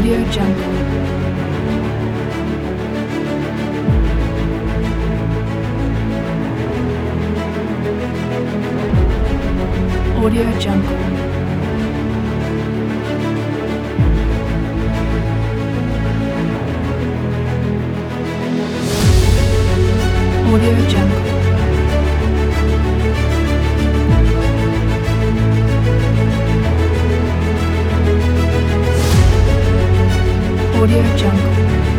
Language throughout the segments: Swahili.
Audio Jungle. Audio Jungle. Audio Jungle. Audio Jungle.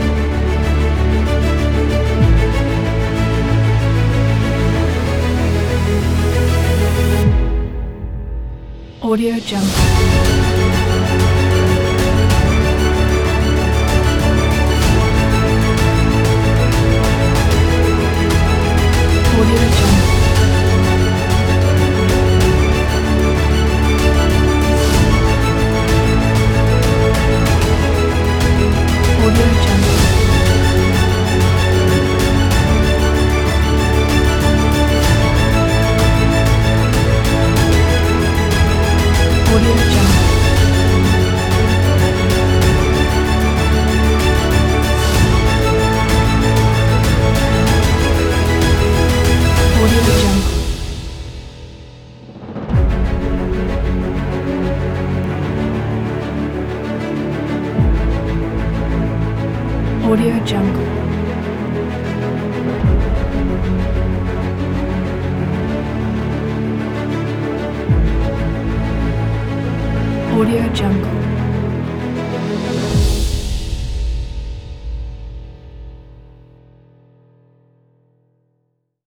Audio Jungle. Audio Jungle. Audio Jungle. Audio Jungle. Audio Jungle. Audio Jungle. Audio Jungle.